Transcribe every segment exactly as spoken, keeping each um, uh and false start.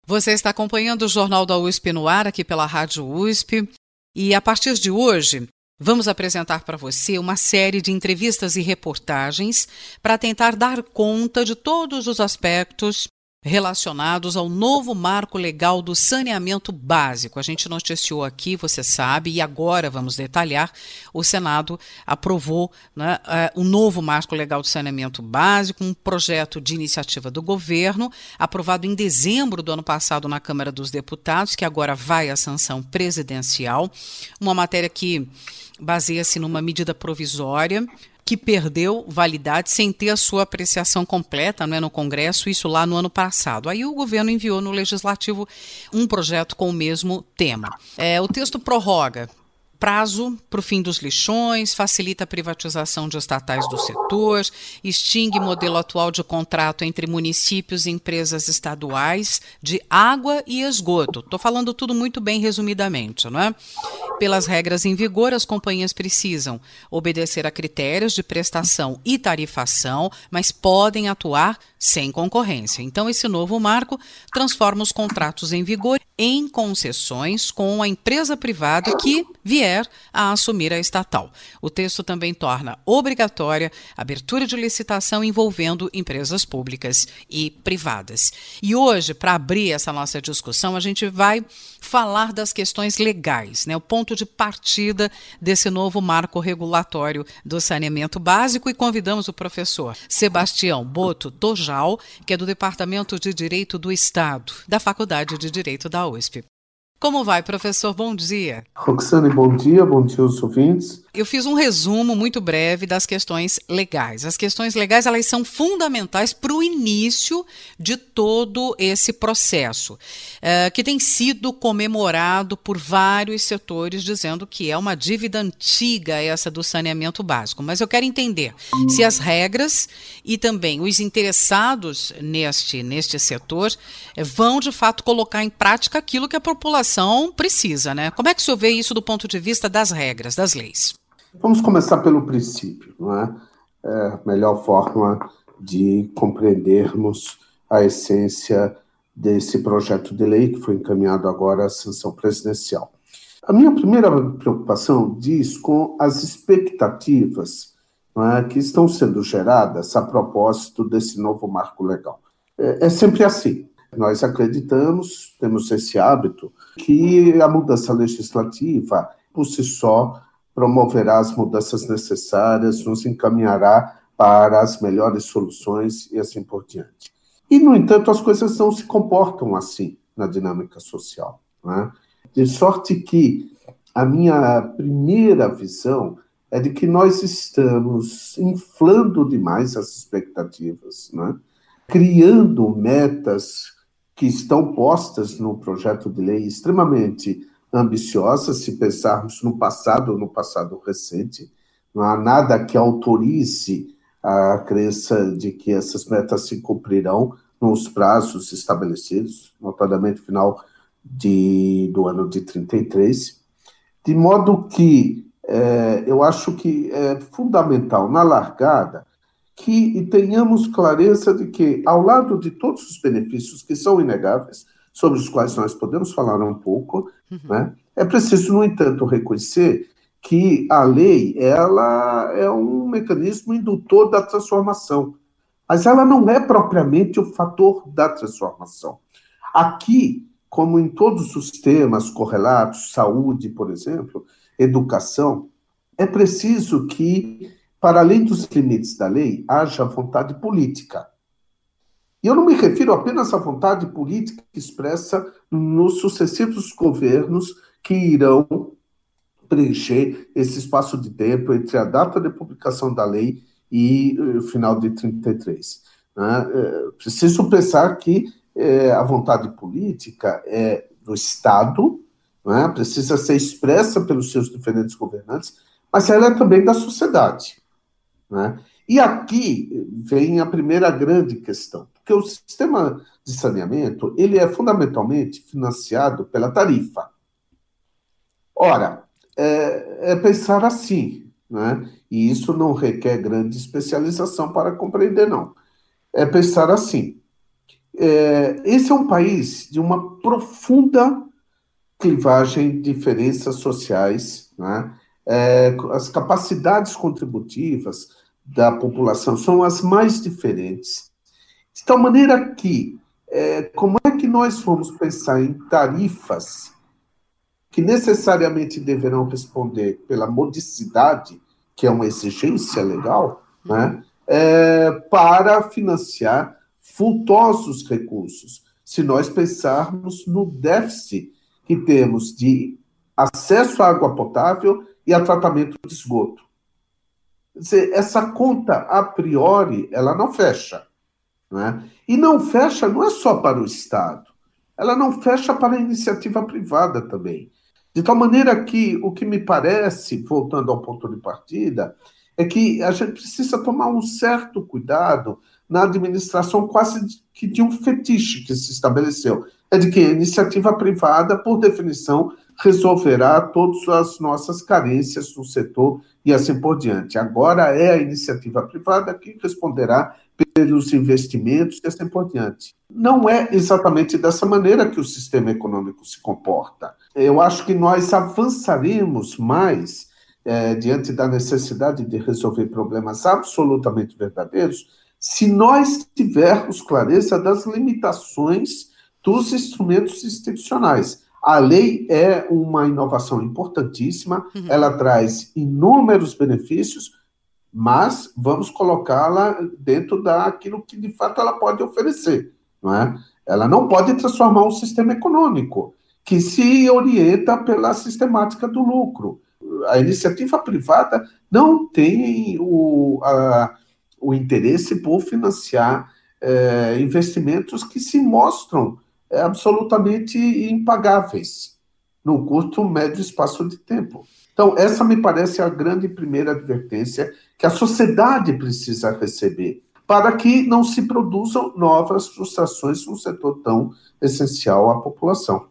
Você está acompanhando o Jornal da U S P no ar, aqui pela Rádio U S P. E a partir de hoje, vamos apresentar para você uma série de entrevistas e reportagens para tentar dar conta de todos os aspectos relacionados ao novo marco legal do saneamento básico. A gente noticiou aqui, você sabe, e agora vamos detalhar, o Senado aprovou, né, uh, o novo marco legal do saneamento básico, um projeto de iniciativa do governo, aprovado em dezembro do ano passado na Câmara dos Deputados, que agora vai à sanção presidencial, uma matéria que baseia-se numa medida provisória que perdeu validade sem ter a sua apreciação completa, não é, no Congresso, isso lá no ano passado. Aí o governo enviou no Legislativo um projeto com o mesmo tema. É, o texto prorroga prazo para o fim dos lixões, facilita a privatização de estatais do setor, extingue modelo atual de contrato entre municípios e empresas estaduais de água e esgoto. Estou falando tudo muito bem resumidamente, não é? Pelas regras em vigor, as companhias precisam obedecer a critérios de prestação e tarifação, mas podem atuar sem concorrência. Então, esse novo marco transforma os contratos em vigor em concessões com a empresa privada que vier a assumir a estatal. O texto também torna obrigatória a abertura de licitação envolvendo empresas públicas e privadas. E hoje, para abrir essa nossa discussão, a gente vai falar das questões legais, né? O ponto de partida desse novo marco regulatório do saneamento básico, e convidamos o professor Sebastião Boto Tojal, que é do Departamento de Direito do Estado, da Faculdade de Direito da U S P. Como vai, professor? Bom dia. Roxane, bom dia, bom dia aos ouvintes. Eu fiz um resumo muito breve das questões legais. As questões legais, elas são fundamentais para o início de todo esse processo, uh, que tem sido comemorado por vários setores, dizendo que é uma dívida antiga essa do saneamento básico. Mas eu quero entender se as regras e também os interessados neste, neste setor uh, vão, de fato, colocar em prática aquilo que a população precisa, né? Como é que o senhor vê isso do ponto de vista das regras, das leis? Vamos começar pelo princípio, não é? É a melhor forma de compreendermos a essência desse projeto de lei que foi encaminhado agora à sanção presidencial. A minha primeira preocupação diz com as expectativas, não é, que estão sendo geradas a propósito desse novo marco legal. É, é sempre assim. Nós acreditamos, temos esse hábito, que a mudança legislativa, por si só, promoverá as mudanças necessárias, nos encaminhará para as melhores soluções e assim por diante. E, no entanto, as coisas não se comportam assim na dinâmica social, né? De sorte que a minha primeira visão é de que nós estamos inflando demais as expectativas, né? Criando metas que estão postas no projeto de lei extremamente ambiciosa, se pensarmos no passado, no passado recente. Não há nada que autorize a crença de que essas metas se cumprirão nos prazos estabelecidos, notadamente final de, do ano de trinta e três, de modo que é, eu acho que é fundamental, na largada, que tenhamos clareza de que, ao lado de todos os benefícios que são inegáveis, sobre os quais nós podemos falar um pouco, uhum. né? É preciso, no entanto, reconhecer que a lei ela é um mecanismo indutor da transformação, mas ela não é propriamente o fator da transformação. Aqui, como em todos os temas correlatos, saúde, por exemplo, educação, é preciso que, para além dos limites da lei, haja vontade política. E eu não me refiro apenas à vontade política expressa nos sucessivos governos que irão preencher esse espaço de tempo entre a data de publicação da lei e o final de trinta e três. Né? É preciso pensar que é, a vontade política é do Estado, né? Precisa ser expressa pelos seus diferentes governantes, mas ela é também da sociedade. Né? E aqui vem a primeira grande questão, porque o sistema de saneamento ele é fundamentalmente financiado pela tarifa. Ora, é, é pensar assim, né? E isso não requer grande especialização para compreender, não. É pensar assim, É, esse é um país de uma profunda clivagem, diferenças sociais, né? É, as capacidades contributivas da população são as mais diferentes. De tal maneira que, é, como é que nós vamos pensar em tarifas que necessariamente deverão responder pela modicidade, que é uma exigência legal, né, é, para financiar vultosos recursos, se nós pensarmos no déficit que temos de acesso à água potável e a tratamento de esgoto. Quer dizer, essa conta, a priori, ela não fecha. Né? E não fecha não é só para o Estado, ela não fecha para a iniciativa privada também. De tal maneira que o que me parece, voltando ao ponto de partida, é que a gente precisa tomar um certo cuidado na administração quase que de um fetiche que se estabeleceu. É de que a iniciativa privada, por definição, resolverá todas as nossas carências no setor e assim por diante. Agora é a iniciativa privada que responderá pelos investimentos e assim por diante. Não é exatamente dessa maneira que o sistema econômico se comporta. Eu acho que nós avançaremos mais é, diante da necessidade de resolver problemas absolutamente verdadeiros se nós tivermos clareza das limitações dos instrumentos institucionais. A lei é uma inovação importantíssima, uhum. Ela traz inúmeros benefícios, mas vamos colocá-la dentro daquilo que, de fato, ela pode oferecer, não é? Ela não pode transformar um sistema econômico que se orienta pela sistemática do lucro. A iniciativa privada não tem o, a, o interesse por financiar é, investimentos que se mostram é, absolutamente impagáveis num curto, médio espaço de tempo. Então, essa me parece a grande primeira advertência que a sociedade precisa receber, para que não se produzam novas frustrações num setor tão essencial à população.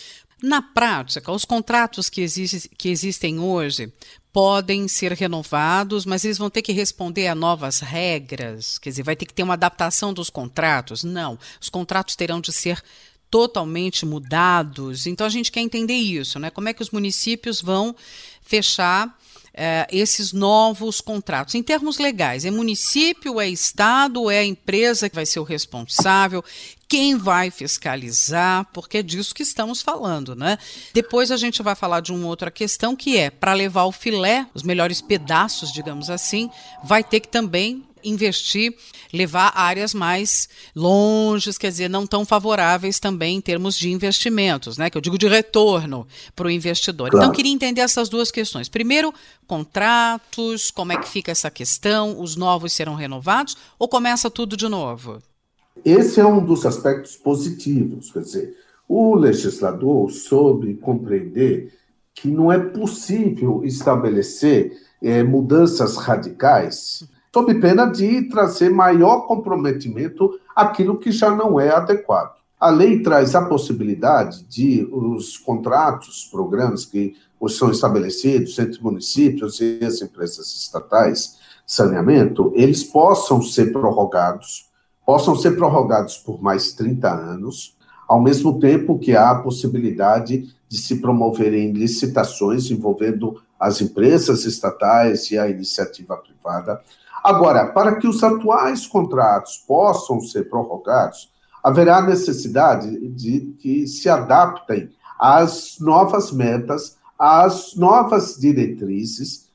Na prática, os contratos que, existe, que existem hoje podem ser renovados, mas eles vão ter que responder a novas regras, quer dizer, vai ter que ter uma adaptação dos contratos? Não, os contratos terão de ser totalmente mudados. Então a gente quer entender isso, né? Como é que os municípios vão fechar eh, esses novos contratos? Em termos legais, é município, é estado, é a empresa que vai ser o responsável? Quem vai fiscalizar? Porque é disso que estamos falando, né? Depois a gente vai falar de uma outra questão que é, para levar o filé, os melhores pedaços, digamos assim, vai ter que também investir, levar áreas mais longes, quer dizer, não tão favoráveis também em termos de investimentos, né? Que eu digo de retorno para o investidor. Claro. Então, queria entender essas duas questões. Primeiro, contratos, como é que fica essa questão? Os novos serão renovados ou começa tudo de novo? Esse é um dos aspectos positivos, quer dizer, o legislador soube compreender que não é possível estabelecer é, mudanças radicais sob pena de trazer maior comprometimento àquilo que já não é adequado. A lei traz a possibilidade de os contratos, programas que hoje são estabelecidos entre municípios e as empresas estatais de saneamento, eles possam ser prorrogados, possam ser prorrogados por mais trinta anos, ao mesmo tempo que há a possibilidade de se promoverem licitações envolvendo as empresas estatais e a iniciativa privada. Agora, para que os atuais contratos possam ser prorrogados, haverá necessidade de que se adaptem às novas metas, às novas diretrizes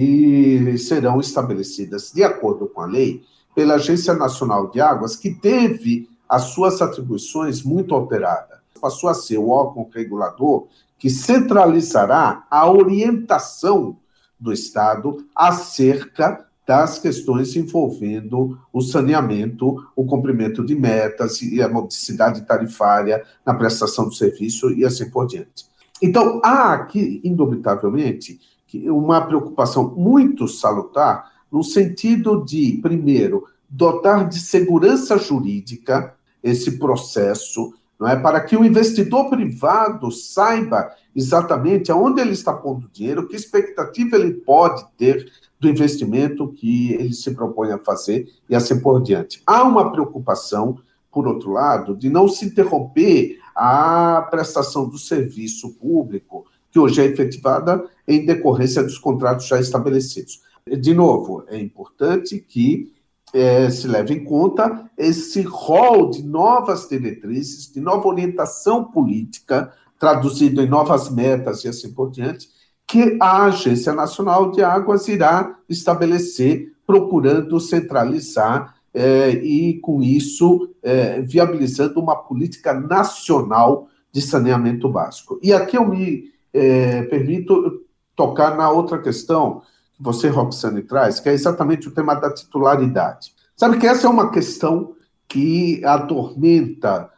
que serão estabelecidas de acordo com a lei pela Agência Nacional de Águas, que teve as suas atribuições muito alteradas. Passou a ser o órgão regulador que centralizará a orientação do Estado acerca das questões envolvendo o saneamento, o cumprimento de metas e a modicidade tarifária na prestação do serviço e assim por diante. Então, há aqui, indubitavelmente, uma preocupação muito salutar no sentido de, primeiro, dotar de segurança jurídica esse processo, não é, para que o investidor privado saiba exatamente aonde ele está pondo dinheiro, que expectativa ele pode ter do investimento que ele se propõe a fazer e assim por diante. Há uma preocupação por outro lado, de não se interromper a prestação do serviço público, que hoje é efetivada em decorrência dos contratos já estabelecidos. De novo, é importante que é, se leve em conta esse rol de novas diretrizes, de nova orientação política, traduzido em novas metas e assim por diante, que a Agência Nacional de Águas irá estabelecer, procurando centralizar é, e, com isso, é, viabilizando uma política nacional de saneamento básico. E aqui eu me é, permito tocar na outra questão que você, Roxane, traz, que é exatamente o tema da titularidade. Sabe que essa é uma questão que atormenta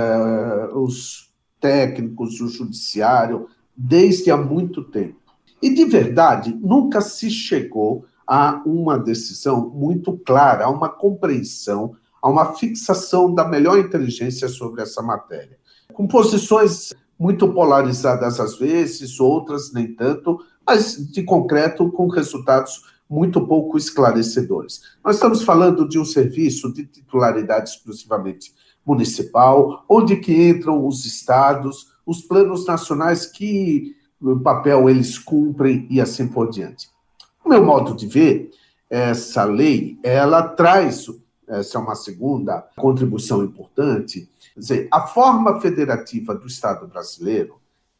é, os técnicos, o judiciário, desde há muito tempo. E, de verdade, nunca se chegou a uma decisão muito clara, a uma compreensão, a uma fixação da melhor inteligência sobre essa matéria. Com posições muito polarizadas às vezes, outras nem tanto, mas, de concreto, com resultados muito pouco esclarecedores. Nós estamos falando de um serviço de titularidade exclusivamente municipal, onde que entram os estados, os planos nacionais, que papel eles cumprem e assim por diante. O meu modo de ver, essa lei, ela traz, essa é uma segunda contribuição importante, quer dizer, a forma federativa do Estado brasileiro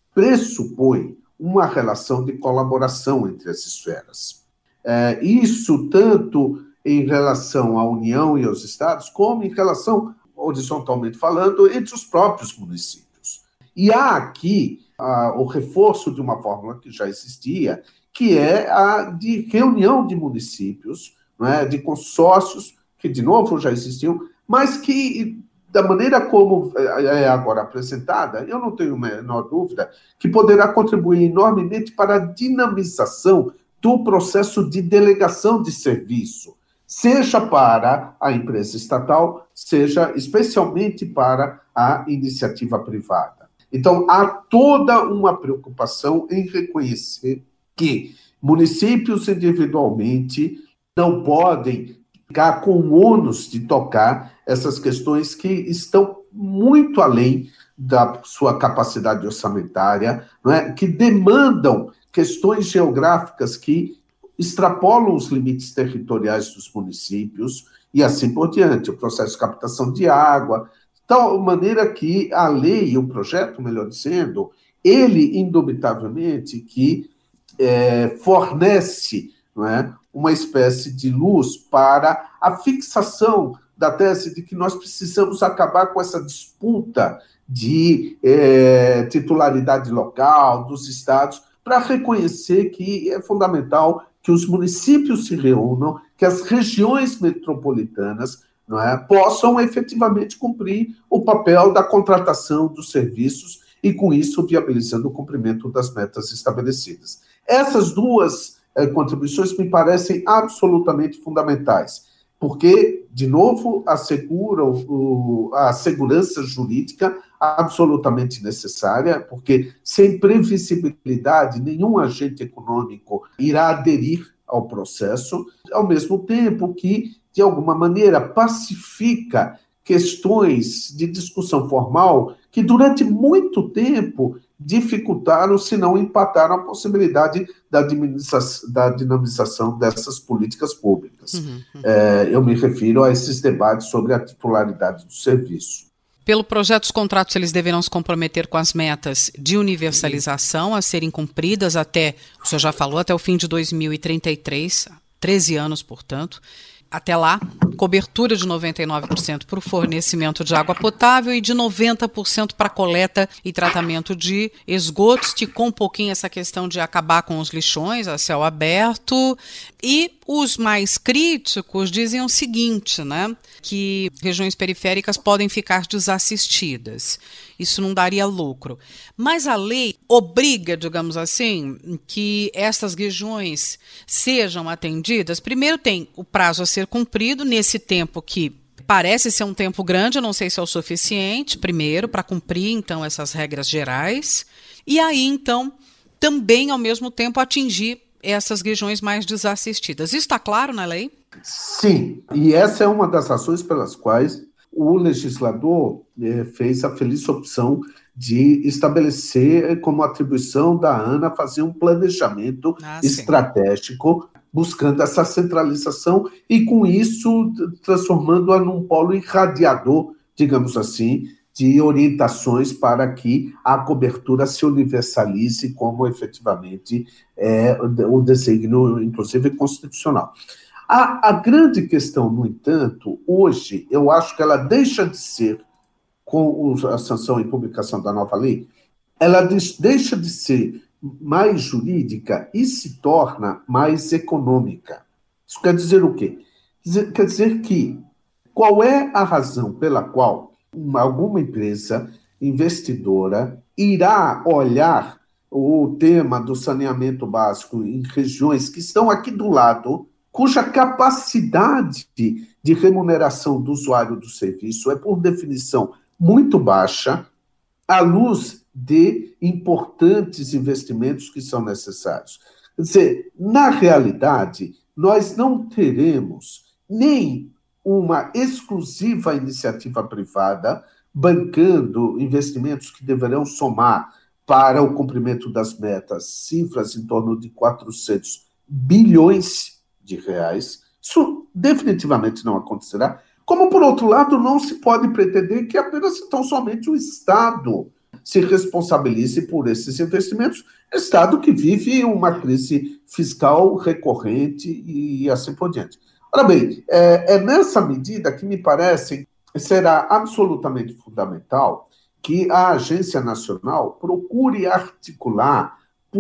pressupõe uma relação de colaboração entre as esferas. É, isso tanto em relação à União e aos estados, como em relação, horizontalmente falando, entre os próprios municípios. E há aqui ah, o reforço de uma fórmula que já existia, que é a de reunião de municípios, não é, de consórcios, que de novo já existiam, mas que, da maneira como é agora apresentada, eu não tenho a menor dúvida que poderá contribuir enormemente para a dinamização do processo de delegação de serviço, seja para a empresa estatal, seja especialmente para a iniciativa privada. Então, há toda uma preocupação em reconhecer que municípios individualmente não podem ficar com o ônus de tocar essas questões que estão muito além da sua capacidade orçamentária, não é? Que demandam questões geográficas que extrapolam os limites territoriais dos municípios e assim por diante, o processo de captação de água, de tal maneira que a lei, o projeto, melhor dizendo, ele, indubitavelmente, que é, fornece, não é, uma espécie de luz para a fixação da tese de que nós precisamos acabar com essa disputa de é, titularidade local dos estados, para reconhecer que é fundamental que os municípios se reúnam, que as regiões metropolitanas, não é, possam efetivamente cumprir o papel da contratação dos serviços e, com isso, viabilizando o cumprimento das metas estabelecidas. Essas duas eh, contribuições me parecem absolutamente fundamentais, porque, de novo, asseguram o, a segurança jurídica absolutamente necessária, porque sem previsibilidade nenhum agente econômico irá aderir ao processo, ao mesmo tempo que, de alguma maneira, pacifica questões de discussão formal que, durante muito tempo, dificultaram, se não empataram, a possibilidade da dinamização, da dinamização dessas políticas públicas. Uhum, uhum. É, eu me refiro a esses debates sobre a titularidade do serviço. Pelo projeto, os contratos eles deverão se comprometer com as metas de universalização a serem cumpridas até, o senhor já falou, até o fim de dois mil e trinta e três, treze anos, portanto. Até lá, cobertura de noventa e nove por cento para o fornecimento de água potável e de noventa por cento para coleta e tratamento de esgotos, que com um pouquinho essa questão de acabar com os lixões a céu aberto. E os mais críticos dizem o seguinte, né, que regiões periféricas podem ficar desassistidas. Isso não daria lucro. Mas a lei obriga, digamos assim, que essas regiões sejam atendidas. Primeiro tem o prazo a ser cumprido, nesse tempo que parece ser um tempo grande, eu não sei se é o suficiente, primeiro, para cumprir, então, essas regras gerais. E aí, então, também, ao mesmo tempo, atingir essas regiões mais desassistidas. Isso está claro na lei? Sim, e essa é uma das razões pelas quais o legislador eh, fez a feliz opção de estabelecer como atribuição da ANA fazer um planejamento ah, estratégico, buscando essa centralização e, com isso, transformando-a num polo irradiador, digamos assim, de orientações para que a cobertura se universalize como efetivamente é o desígnio, inclusive, constitucional. A, a grande questão, no entanto, hoje, eu acho que ela deixa de ser, com a sanção e publicação da nova lei, ela deixa de ser mais jurídica e se torna mais econômica. Isso quer dizer o quê? Quer dizer que qual é a razão pela qual uma, alguma empresa investidora irá olhar o tema do saneamento básico em regiões que estão aqui do lado, cuja capacidade de remuneração do usuário do serviço é, por definição, muito baixa, à luz de importantes investimentos que são necessários. Quer dizer, na realidade, nós não teremos nem uma exclusiva iniciativa privada bancando investimentos que deverão somar para o cumprimento das metas cifras em torno de quatrocentos bilhões de reais. Isso definitivamente não acontecerá. Como, por outro lado, não se pode pretender que apenas então somente o Estado se responsabilize por esses investimentos, Estado que vive uma crise fiscal recorrente e assim por diante. Ora bem, é, é nessa medida que me parece será absolutamente fundamental que a Agência Nacional procure articular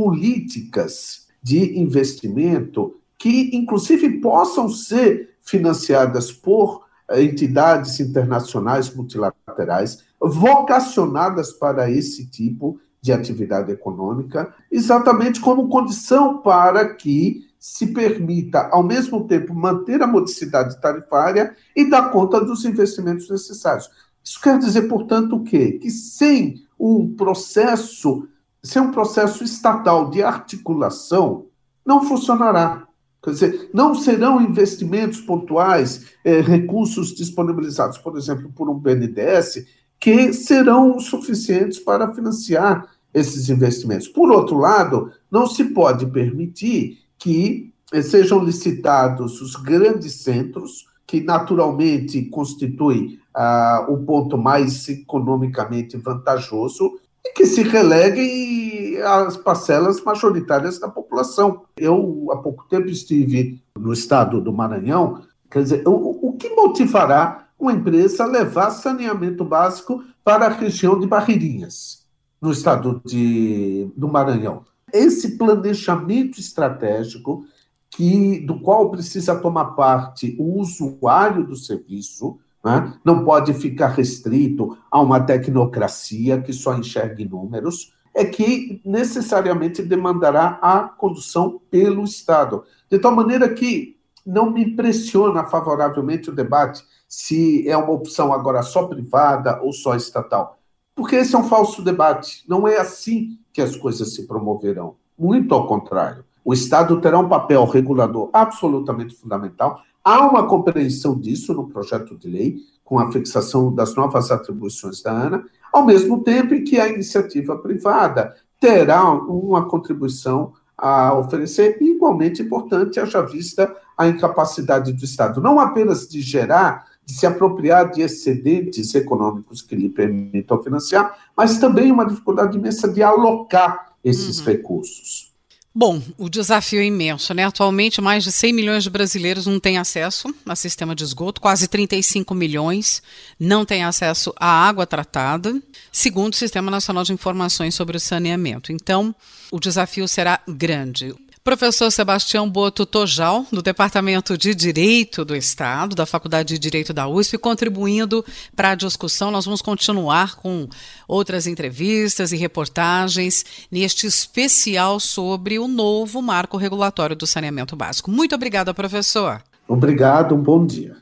políticas de investimento que, inclusive, possam ser financiadas por entidades internacionais multilaterais vocacionadas para esse tipo de atividade econômica, exatamente como condição para que se permita, ao mesmo tempo, manter a modicidade tarifária e dar conta dos investimentos necessários. Isso quer dizer, portanto, o quê? Que sem um processo, sem um processo estatal de articulação, não funcionará. Quer dizer, não serão investimentos pontuais, eh, recursos disponibilizados, por exemplo, por um B N D E S, que serão suficientes para financiar esses investimentos. Por outro lado, não se pode permitir que eh, sejam licitados os grandes centros, que naturalmente constituem ah, o ponto mais economicamente vantajoso, e que se releguem às parcelas majoritárias da população. Eu, há pouco tempo, estive no estado do Maranhão. Quer dizer, o, o que motivará uma empresa a levar saneamento básico para a região de Barreirinhas, no estado de, do Maranhão? Esse planejamento estratégico que, do qual precisa tomar parte o usuário do serviço, né? Não pode ficar restrito a uma tecnocracia que só enxergue números, é que necessariamente demandará a condução pelo Estado. De tal maneira que não me impressiona favoravelmente o debate se é uma opção agora só privada ou só estatal, porque esse é um falso debate. Não é assim que as coisas se promoverão. Muito ao contrário. O Estado terá um papel regulador absolutamente fundamental. Há uma compreensão disso no projeto de lei, com a fixação das novas atribuições da ANA, ao mesmo tempo em que a iniciativa privada terá uma contribuição a oferecer igualmente importante, haja vista a incapacidade do Estado, não apenas de gerar, de se apropriar de excedentes econômicos que lhe permitam financiar, mas também uma dificuldade imensa de alocar esses uhum. recursos. Bom, o desafio é imenso, né? Atualmente, mais de cem milhões de brasileiros não têm acesso ao sistema de esgoto, quase trinta e cinco milhões não têm acesso à água tratada, segundo o Sistema Nacional de Informações sobre o Saneamento. Então, o desafio será grande. Professor Sebastião Boto Tojal, do Departamento de Direito do Estado, da Faculdade de Direito da U S P, contribuindo para a discussão. Nós vamos continuar com outras entrevistas e reportagens neste especial sobre o novo marco regulatório do saneamento básico. Muito obrigada, professor. Obrigado, um bom dia.